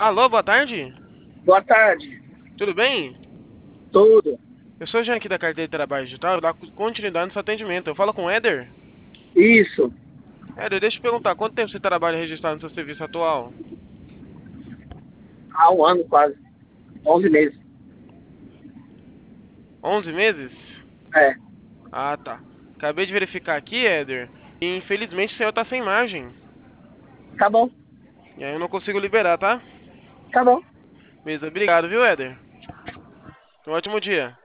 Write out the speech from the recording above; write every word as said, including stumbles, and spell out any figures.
Alô, boa tarde. Boa tarde. Tudo bem? Tudo. Eu sou o Jean aqui da carteira de trabalho digital, eu dou continuidade no seu atendimento. Eu falo com o Éder. Isso. Éder, deixa eu te perguntar, quanto tempo você trabalha registrado no seu serviço atual? Há um ano quase. Onze meses. Onze meses? É. Ah, tá. Acabei de verificar aqui, Éder, e infelizmente o senhor tá sem margem. Tá bom. E aí eu não consigo liberar, tá? Tá bom. Beleza, obrigado, viu, Éder? Um ótimo dia.